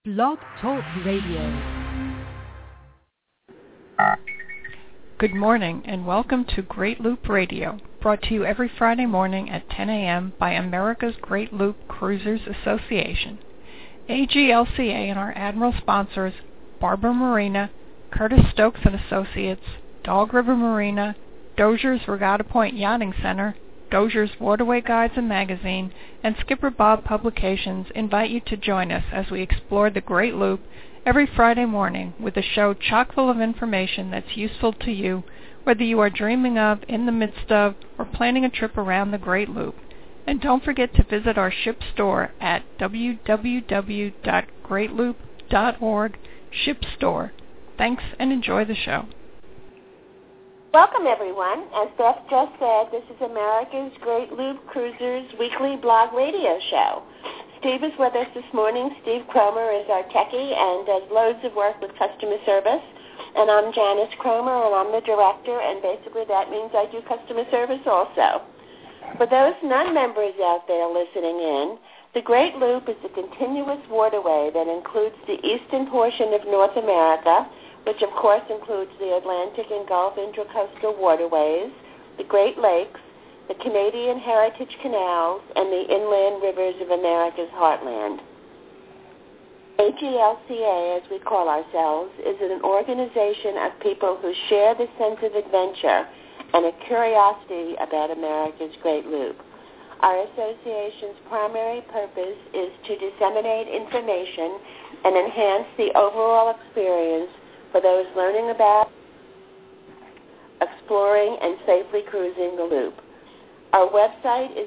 Blog Talk Radio. Good morning and welcome to Great Loop Radio, brought to you every Friday morning at 10 a.m. by America's Great Loop Cruisers Association. AGLCA and our Admiral sponsors, Barbara Marina, Curtis Stokes and Associates, Dog River Marina, Dozier's Regatta Point Yachting Center, Dozier's Waterway Guides and Magazine, and Skipper Bob Publications invite you to join us as we explore the Great Loop every Friday morning with a show chock full of information that's useful to you, whether you are dreaming of, in the midst of, or planning a trip around the Great Loop. And don't forget to visit our ship store at www.greatloop.org, Ship Store. Thanks and enjoy the show. Welcome, everyone. As Beth just said, this is America's Great Loop Cruisers weekly blog radio show. Steve is with us this morning. Steve Cromer is our techie and does loads of work with customer service. And I'm Janice Cromer, and I'm the director, and basically that means I do customer service also. For those non-members out there listening in, the Great Loop is a continuous waterway that includes the eastern portion of North America, which of course includes the Atlantic and Gulf Intracoastal waterways, the Great Lakes, the Canadian Heritage Canals, and the inland rivers of America's heartland. AGLCA, as we call ourselves, is an organization of people who share the sense of adventure and a curiosity about America's Great Loop. Our association's primary purpose is to disseminate information and enhance the overall experience for those learning about, exploring, and safely cruising the loop. Our website is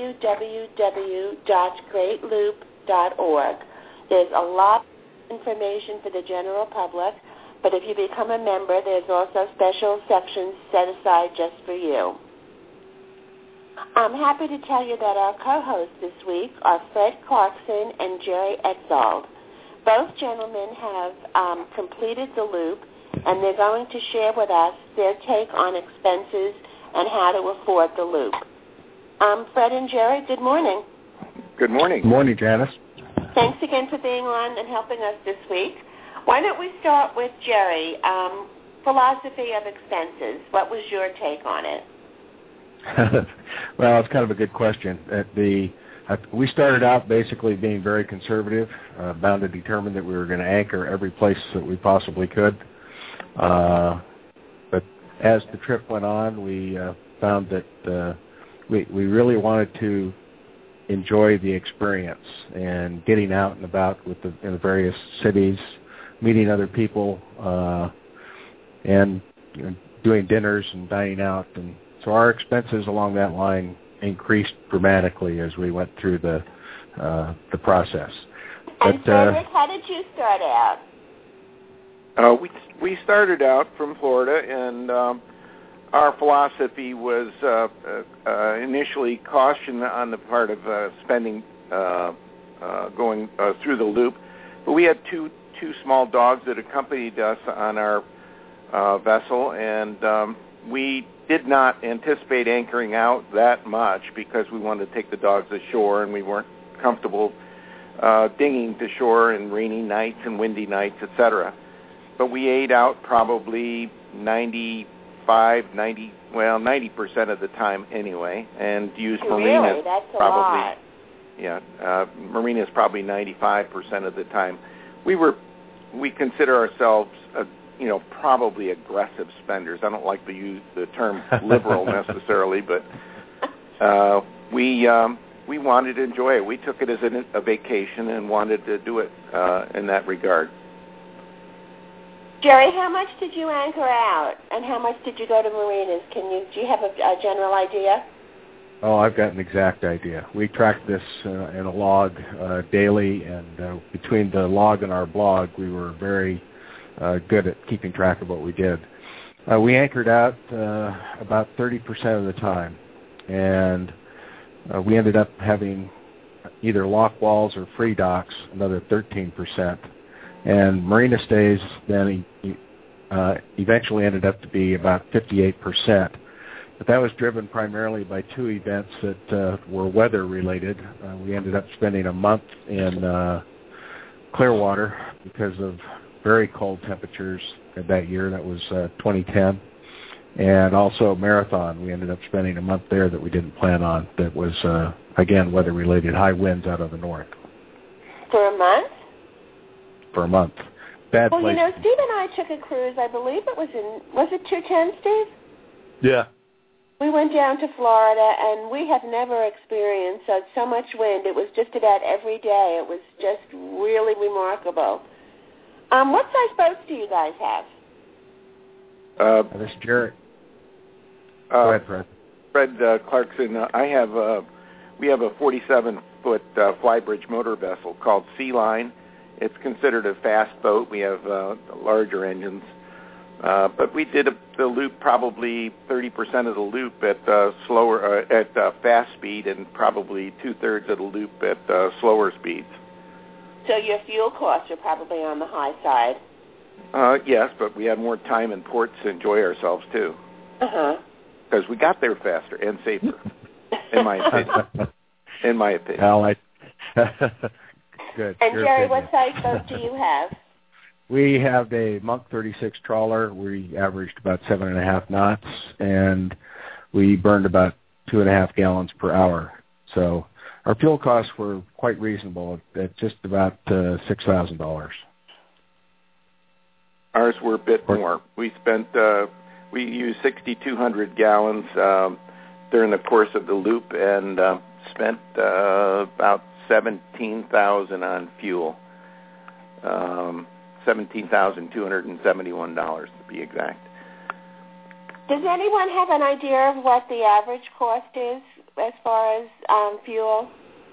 www.greatloop.org. There's a lot of information for the general public, but if you become a member, there's also special sections set aside just for you. I'm happy to tell you that our co-hosts this week are Fred Clarkson and Jerry Etzold. Both gentlemen have completed the loop, and they're going to share with us their take on expenses and how to afford the loop. Fred and Jerry, good morning. Good morning. Good morning, Janice. Thanks again for being on and helping us this week. Why don't we start with Jerry? Philosophy of expenses. What was your take on it? Well, it's kind of a good question. We started out basically being very conservative, bound to determine that we were going to anchor every place that we possibly could. But as the trip went on, we found that we really wanted to enjoy the experience and getting out and about in the various cities, meeting other people, and doing dinners and dining out. And so our expenses along that line increased dramatically as we went through the process. And Frederick, how did you start out? We started out from Florida, and our philosophy was initially caution on the part of spending going through the loop. But we had two small dogs that accompanied us on our vessel, and we did not anticipate anchoring out that much because we wanted to take the dogs ashore, and we weren't comfortable dinging to shore in rainy nights and windy nights, etc. But we ate out probably 90% of the time anyway, and used marinas. Really? That's probably a lot. Yeah, marinas probably 95% of the time. We consider ourselves probably aggressive spenders. I don't like to use the term liberal necessarily, but we wanted to enjoy it. We took it as a vacation and wanted to do it in that regard. Jerry, how much did you anchor out, and how much did you go to marinas? Do you have a general idea? Oh, I've got an exact idea. We tracked this in a log daily, and between the log and our blog, we were very good at keeping track of what we did. We anchored out about 30% of the time, and we ended up having either lock walls or free docks, another 13%. And marina stays then eventually ended up to be about 58%. But that was driven primarily by two events that were weather-related. We ended up spending a month in Clearwater because of very cold temperatures that year. That was 2010. And also Marathon. We ended up spending a month there that we didn't plan on. That was, again, weather-related, high winds out of the north. For a month? For a month. Bad well, place. You know, Steve and I took a cruise, I believe it was it 210, Steve? Yeah. We went down to Florida, and we have never experienced so much wind. It was just about every day. It was just really remarkable. What size boats do you guys have? This is Jarrett. Go ahead, Fred. Fred Clarkson. We have a 47-foot flybridge motor vessel called Sea Line. It's considered a fast boat. We have larger engines. But we did the loop, probably 30% of the loop at fast speed, and probably 2/3 of the loop at slower speeds. So your fuel costs are probably on the high side. Yes, but we had more time in ports to enjoy ourselves too. Because we got there faster and safer, in my opinion. Well, good. And Jerry, what size boat do you have? We have a Monk 36 trawler. We averaged about 7.5 knots, and we burned about 2.5 gallons per hour. So our fuel costs were quite reasonable at just about $6,000. Ours were a bit more. We used 6,200 gallons during the course of the loop, and spent about $17,000 on fuel. $17,271 to be exact. Does anyone have an idea of what the average cost is as far as fuel?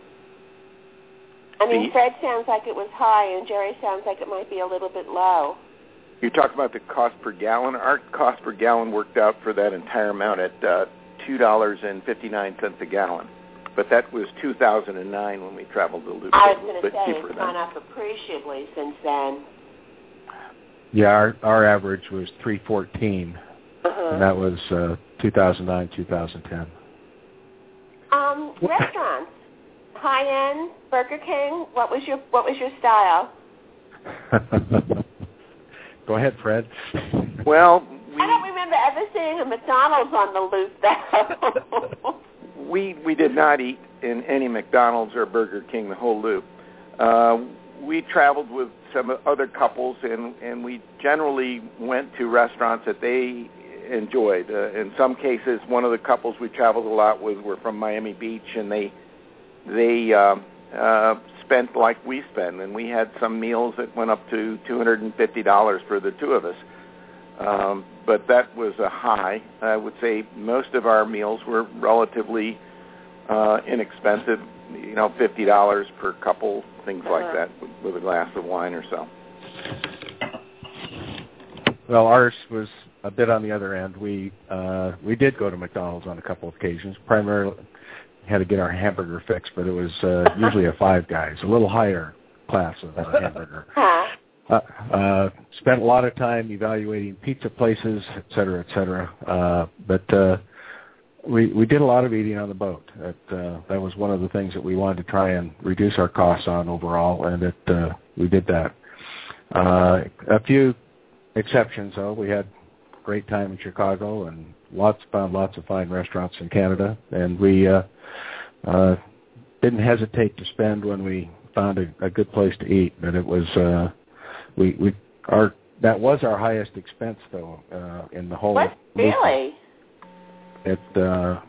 I mean, Fred sounds like it was high, and Jerry sounds like it might be a little bit low. You're talking about the cost per gallon? Our cost per gallon worked out for that entire amount at $2.59 a gallon. But that was 2009 when we traveled the loop. I was going to say it's gone up appreciably since then. Yeah, our average was $3.14, and that was 2009, 2010. Restaurants, high end, Burger King. What was your style? Go ahead, Fred. Well, I don't remember ever seeing a McDonald's on the loop, though. We did not eat in any McDonald's or Burger King the whole loop. We traveled with some other couples, and we generally went to restaurants that they enjoyed. In some cases, one of the couples we traveled a lot with were from Miami Beach, and they spent like we spend, and we had some meals that went up to $250 for the two of us. But that was a high. I would say most of our meals were relatively inexpensive, $50 per couple, things like that, with a glass of wine or so. Well, ours was a bit on the other end. We did go to McDonald's on a couple of occasions. Primarily had to get our hamburger fixed, but it was usually a Five Guys, a little higher class of hamburger. Spent a lot of time evaluating pizza places, et cetera, et cetera. But we did a lot of eating on the boat. That was one of the things that we wanted to try and reduce our costs on overall, and we did that. A few exceptions, though. We had a great time in Chicago and found lots of fine restaurants in Canada, and we didn't hesitate to spend when we found a good place to eat. But it was that was our highest expense, though, in the whole. What? Really? That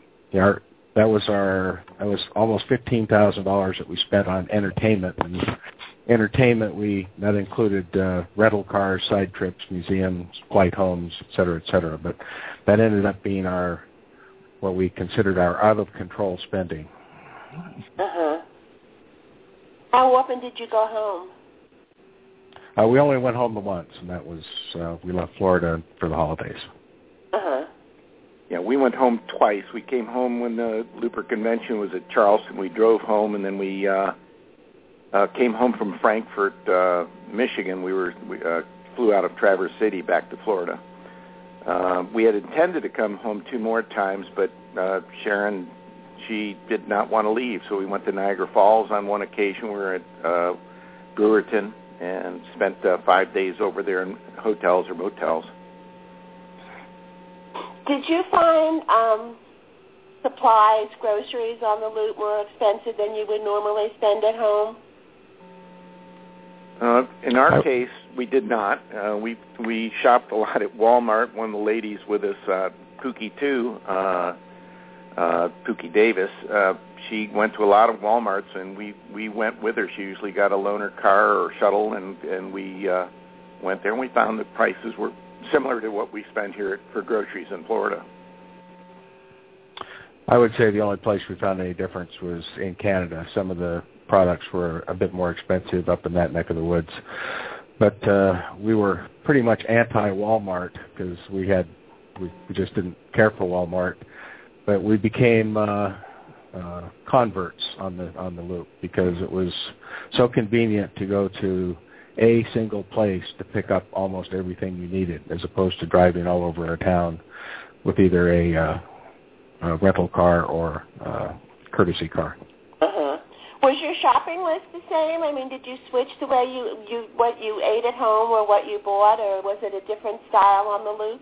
was almost $15,000 that we spent on entertainment. And entertainment, that included rental cars, side trips, museums, flight homes, et cetera, but that ended up being what we considered our out-of-control spending. How often did you go home? We only went home once, and that was we left Florida for the holidays. Yeah, we went home twice. We came home when the Looper Convention was at Charleston. We drove home, and then we came home from Frankfort, Michigan. We flew out of Traverse City back to Florida. We had intended to come home 2 more times, but Sharon, she did not want to leave, so we went to Niagara Falls on one occasion. We were at Brewerton, and spent 5 days over there in hotels or motels. Did you find supplies, groceries on the Loop more expensive than you would normally spend at home? In our case, we did not. We shopped a lot at Walmart. One of the ladies with us, Pookie too, Pookie Davis, she went to a lot of Walmarts, and we went with her. She usually got a loaner car or shuttle, and we went there, and we found the prices were similar to what we spend here for groceries in Florida. I would say the only place we found any difference was in Canada. Some of the products were a bit more expensive up in that neck of the woods. But we were pretty much anti-Walmart because we just didn't care for Walmart. But we became converts on the Loop because it was so convenient to go to a single place to pick up almost everything you needed, as opposed to driving all over our town with either a rental car or courtesy car. Uh-huh. Was your shopping list the same? I mean, did you switch the way you what you ate at home or what you bought, or was it a different style on the Loop?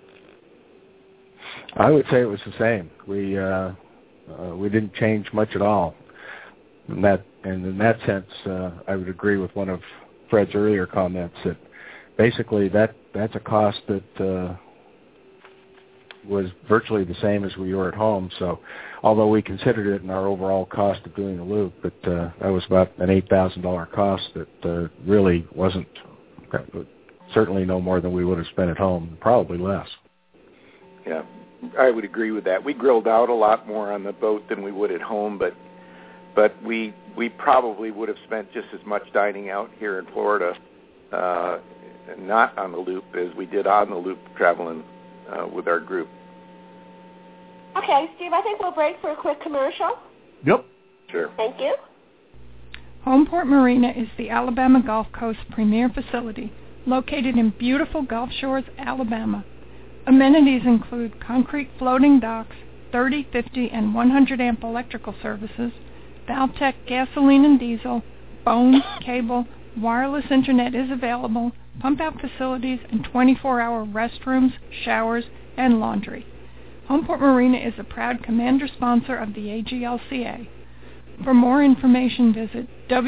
I would say it was the same. We didn't change much at all. And in that sense, I would agree with one of Fred's earlier comments that basically that's a cost that was virtually the same as we were at home. So although we considered it in our overall cost of doing the Loop, but that was about an $8,000 cost that really wasn't, certainly no more than we would have spent at home, probably less. Yeah, I would agree with that. We grilled out a lot more on the boat than we would at home, but we probably would have spent just as much dining out here in Florida, not on the Loop, as we did on the Loop traveling with our group. Okay, Steve, I think we'll break for a quick commercial. Yep. Sure. Thank you. Homeport Marina is the Alabama Gulf Coast premier facility located in beautiful Gulf Shores, Alabama. Amenities include concrete floating docks, 30, 50, and 100-amp electrical services, Valtech gasoline and diesel, phone, cable, wireless internet is available, pump-out facilities, and 24-hour restrooms, showers, and laundry. Homeport Marina is a proud commander sponsor of the AGLCA. For more information, visit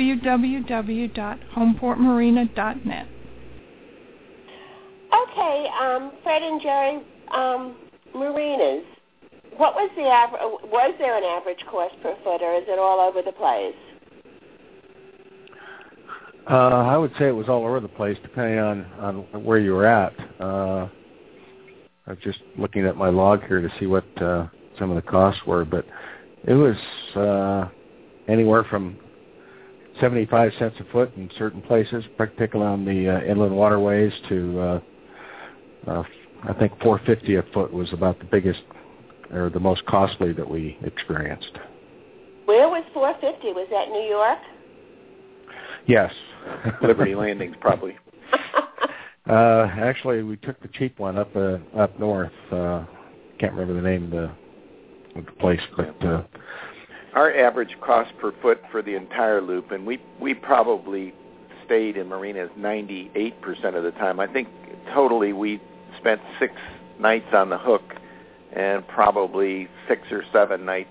www.homeportmarina.net. Okay, Fred and Jerry, marinas. What was the average? Was there an average cost per foot, or is it all over the place? I would say it was all over the place, depending on where you were at. I was just looking at my log here to see what some of the costs were, but it was anywhere from 75 cents a foot in certain places, particularly on the inland waterways, to I think $4.50 a foot was about the biggest or the most costly that we experienced. Where was $4.50? Was that New York? Yes. Liberty Landings, probably. Actually, we took the cheap one up north. Can't remember the name of the place, but our average cost per foot for the entire Loop, and we probably stayed in marinas 98% of the time. I think totally we spent 6 nights on the hook and probably 6 or 7 nights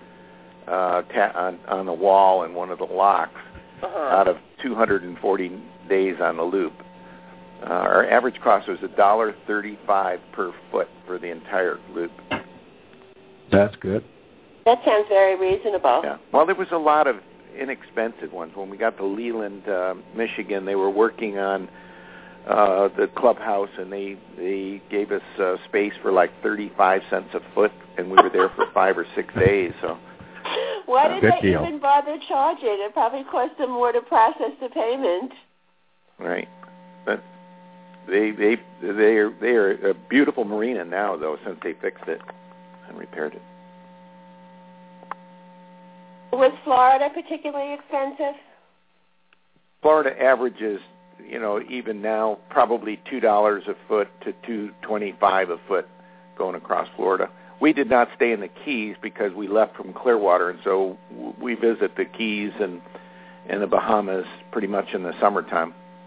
on the wall in one of the locks out of 240 days on the Loop. Our average cost was $1.35 per foot for the entire Loop. That's good. That sounds very reasonable. Yeah. Well, there was a lot of inexpensive ones. When we got to Leland, Michigan, they were working on the clubhouse, and they gave us space for like 35 cents a foot, and we were there for 5 or 6 days. So why did they even bother charging? It probably cost them more to process the payment. Right, but they are a beautiful marina now, though, since they fixed it and repaired it. Was Florida particularly expensive? Florida averages, even now, probably $2 a foot to $2.25 a foot going across Florida. We did not stay in the Keys because we left from Clearwater, and so we visit the Keys and the Bahamas pretty much in the summertime.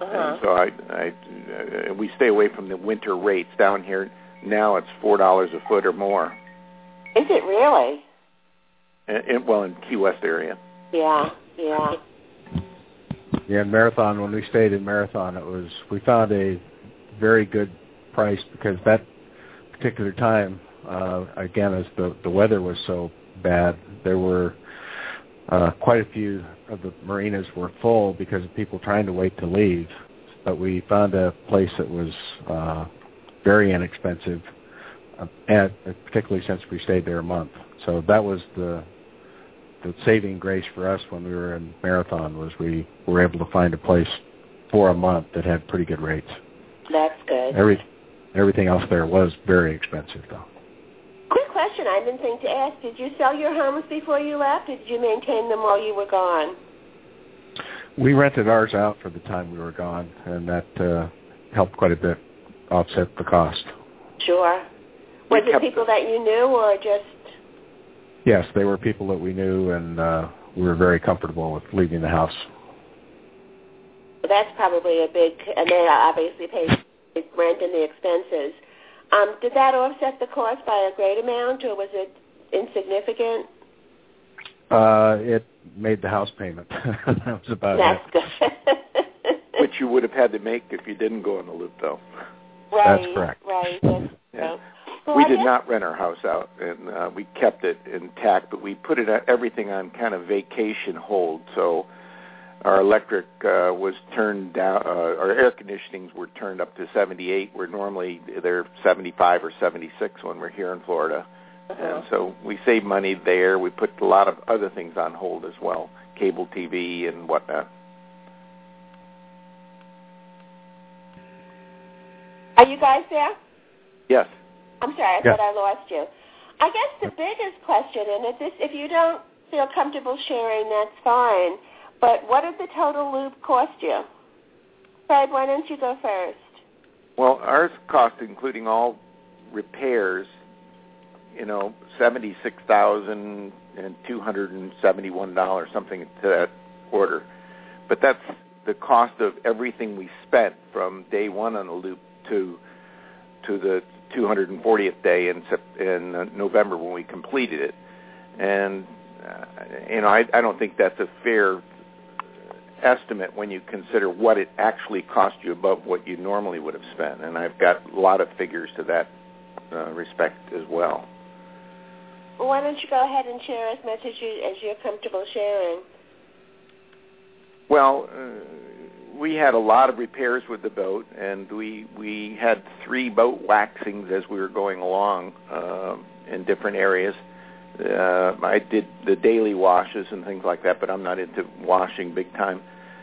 And so we stay away from the winter rates. Down here now it's $4 a foot or more. Is it really? In Key West area. Yeah. Yeah, in Marathon, when we stayed in Marathon, we found a very good price because that particular time, again, as the weather was so bad, there were quite a few of the marinas were full because of people trying to wait to leave. But we found a place that was very inexpensive, particularly since we stayed there a month. So that was the saving grace for us when we were in Marathon, was we were able to find a place for a month that had pretty good rates. That's good. Everything else there was very expensive, though. Quick question I've been thinking to ask. Did you sell your homes before you left, or did you maintain them while you were gone? We rented ours out for the time we were gone, and that helped quite a bit offset the cost. Sure. Was it people that you knew, or just... Yes, they were people that we knew, and we were very comfortable with leaving the house. That's probably a big... And they obviously paid rent and the expenses. Did that offset the cost by a great amount, or was it insignificant? It made the house payment. That was about it. That's good. Which you would have had to make if you didn't go on the loop, though. Right. That's correct. Right. Yeah. Well, we did not rent our house out, and we kept it intact, but we put everything on kind of vacation hold. So our electric was turned down, our air conditionings were turned up to 78, where normally they're 75 or 76 when we're here in Florida. And so we saved money there. We put a lot of other things on hold as well, cable TV and whatnot. Are you guys there? Yes. I'm sorry, I thought I lost you. I guess the biggest question, and if you don't feel comfortable sharing, that's fine, but what did the total loop cost you? Fred, why don't you go first? Well, ours cost, including all repairs, $76,271, something to that order. But that's the cost of everything we spent from day one on the loop to the 240th day in November when we completed it. And, I don't think that's a fair estimate when you consider what it actually cost you above what you normally would have spent. And I've got a lot of figures to that respect as well. Well, why don't you go ahead and share as much as you're comfortable sharing? Well, we had a lot of repairs with the boat, and we had 3 boat waxings as we were going along in different areas. I did the daily washes and things like that, but I'm not into washing big time.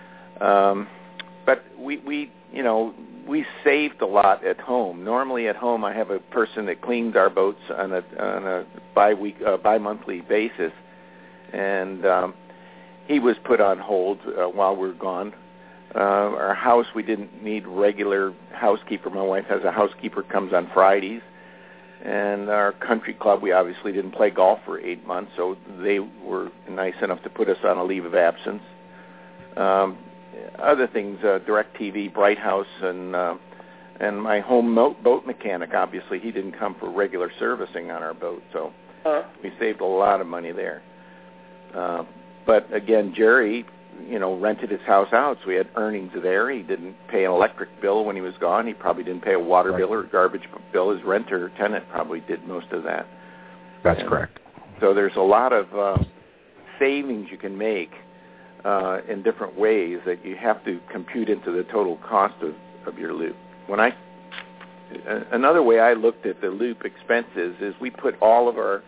But we saved a lot at home. Normally at home I have a person that cleans our boats on a bi-monthly basis, and he was put on hold while we were gone. Our house, we didn't need regular housekeeper. My wife has a housekeeper, comes on Fridays. And our country club, we obviously didn't play golf for 8 months, so they were nice enough to put us on a leave of absence. Other things, DirecTV, Bright House, and my home boat mechanic, obviously, he didn't come for regular servicing on our boat, so we saved a lot of money there. But again, Jerry, rented his house out, so he had earnings there. He didn't pay an electric bill when he was gone. He probably didn't pay a water bill or garbage bill. His renter or tenant probably did most of that. That's correct. So there's a lot of savings you can make in different ways that you have to compute into the total cost of your loop. Another way I looked at the loop expenses is we put all of our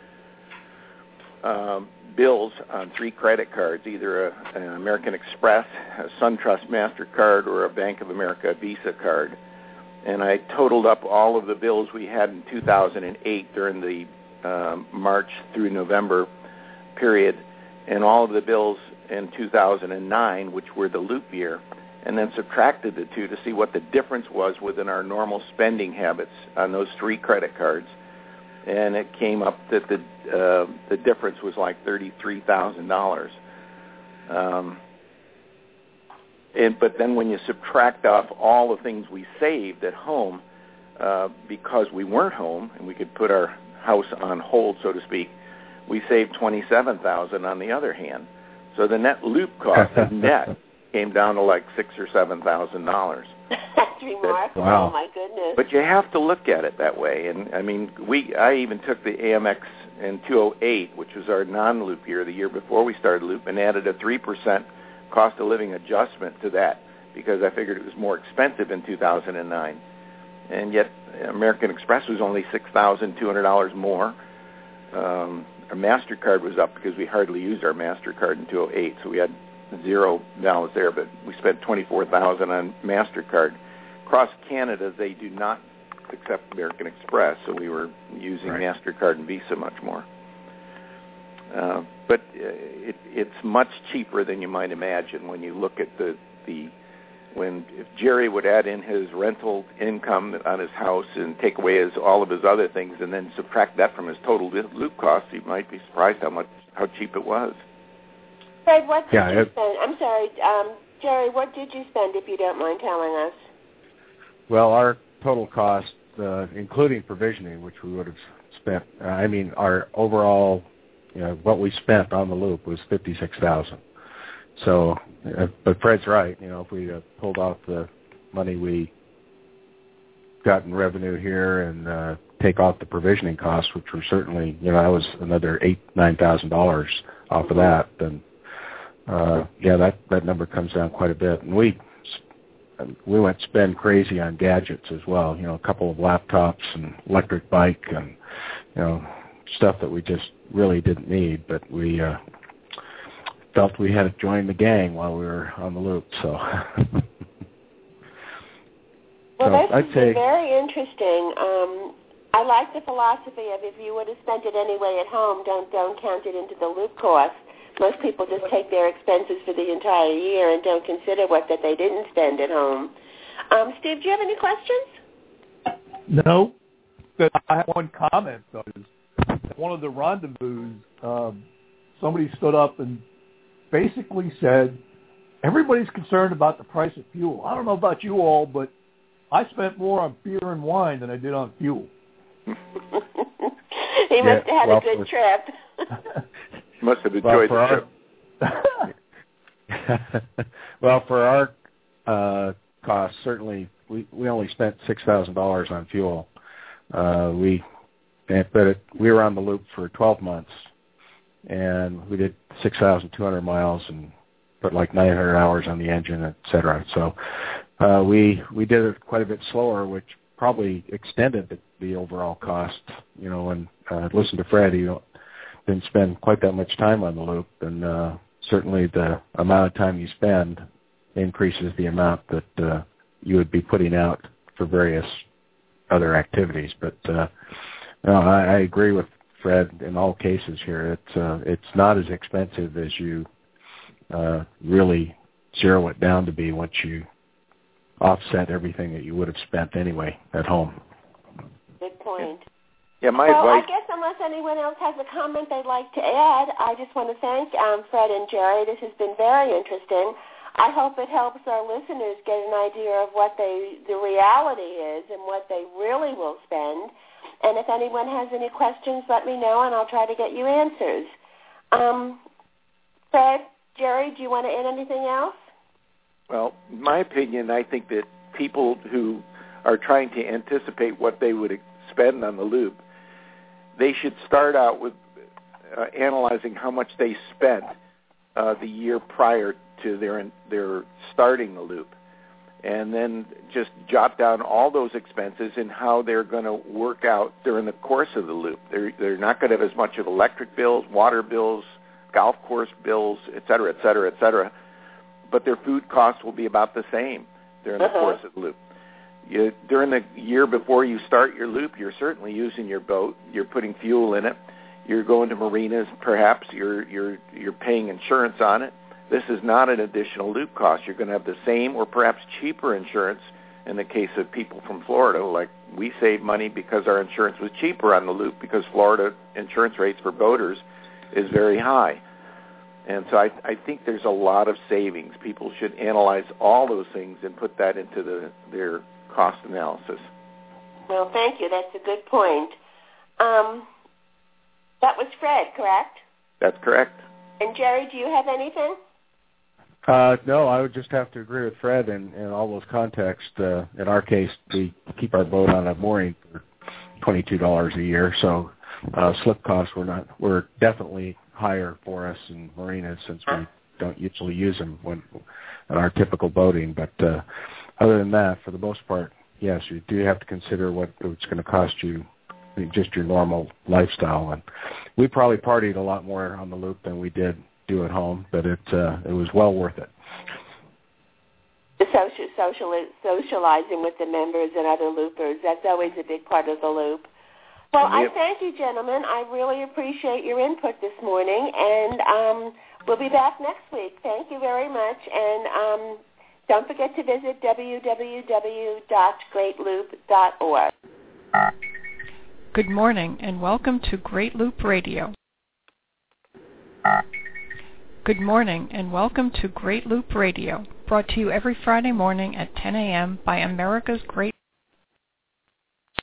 bills on 3 credit cards, either an American Express, a SunTrust MasterCard, or a Bank of America Visa card. And I totaled up all of the bills we had in 2008 during the March through November period, and all of the bills in 2009, which were the loop year, and then subtracted the two to see what the difference was within our normal spending habits on those 3 credit cards. And it came up that the difference was like $33,000. But then when you subtract off all the things we saved at home, because we weren't home and we could put our house on hold, so to speak, we saved $27,000 on the other hand. So the net loop cost of net came down to like $6,000 or $7,000. That's remarkable. Wow. Oh my goodness. But you have to look at it that way. And I mean, I even took the AMX in 2008, which was our non-loop year, the year before we started loop, and added a 3% cost of living adjustment to that because I figured it was more expensive in 2009. And yet American Express was only $6,200 more. Our MasterCard was up because we hardly used our MasterCard in 2008, so we had $0 there, but we spent $24,000 on MasterCard. Across Canada, they do not accept American Express, so we were using MasterCard and Visa much more. But it's much cheaper than you might imagine when you look at if Jerry would add in his rental income on his house and take away all of his other things and then subtract that from his total loop cost, you might be surprised how cheap it was. Fred, what did you spend? I'm sorry, Jerry, what did you spend, if you don't mind telling us? Well, our total cost, including provisioning, which we would have spent, our overall, what we spent on the loop was $56,000. So, but Fred's right. If we pulled out the money we got in revenue here and take off the provisioning costs, which were certainly, that was another $8,000-9,000 off of that, then that number comes down quite a bit. And we went spend crazy on gadgets as well. A couple of laptops and electric bike and stuff that we just really didn't need, but we felt we had to join the gang while we were on the loop. So, well, that's very interesting. I like the philosophy of if you would have spent it anyway at home, don't count it into the loop cost. Most people just take their expenses for the entire year and don't consider that they didn't spend at home. Steve, do you have any questions? No. I have one comment, though. One of the rendezvous, somebody stood up and basically said, everybody's concerned about the price of fuel. I don't know about you all, but I spent more on beer and wine than I did on fuel. He must have had a good trip. Must have enjoyed the trip. Well, for our costs, certainly we only spent $6,000 on fuel. We were on the loop for 12 months, and we did 6,200 miles and put like 900 hours on the engine, et cetera. So we did it quite a bit slower, which probably extended the overall cost. When listen to Fred, he didn't spend quite that much time on the loop, and certainly the amount of time you spend increases the amount that you would be putting out for various other activities. But I agree with Fred in all cases here. It's not as expensive as you really zero it down to be once you offset everything that you would have spent anyway at home. Good point. Yeah, my I advice. guess unless anyone else has a comment they'd like to add, I just want to thank Fred and Jerry. This has been very interesting. I hope it helps our listeners get an idea of what the reality is and what they really will spend. And if anyone has any questions, let me know, and I'll try to get you answers. Fred, Jerry, do you want to add anything else? Well, in my opinion, I think that people who are trying to anticipate what they would spend on the loop, they should start out with analyzing how much they spent the year prior to their starting the loop, and then just jot down all those expenses and how they're going to work out during the course of the loop. They're not going to have as much of electric bills, water bills, golf course bills, et cetera, et cetera, et cetera, but their food costs will be about the same during the course of the loop. During the year before you start your loop, you're certainly using your boat. You're putting fuel in it. You're going to marinas, perhaps. You're paying insurance on it. This is not an additional loop cost. You're going to have the same or perhaps cheaper insurance in the case of people from Florida. Like we saved money because our insurance was cheaper on the loop because Florida insurance rates for boaters is very high. And so I think there's a lot of savings. People should analyze all those things and put that into their cost analysis. Well, thank you. That's a good point. That was Fred, correct? That's correct. And Jerry, do you have anything? No, I would just have to agree with Fred in all those contexts. In our case, we keep our boat on a mooring for $22 a year, so slip costs were definitely higher for us in marinas since we don't usually use them in our typical boating. But other than that, for the most part, yes, you do have to consider what it's going to cost you, just your normal lifestyle. And we probably partied a lot more on the Loop than we did do at home, but it was well worth it. The socializing with the members and other loopers, that's always a big part of the Loop. Well, I thank you, gentlemen. I really appreciate your input this morning, and we'll be back next week. Thank you very much, and don't forget to visit www.greatloop.org. Good morning, and welcome to Great Loop Radio. Good morning, and welcome to Great Loop Radio, brought to you every Friday morning at 10 a.m. by America's Great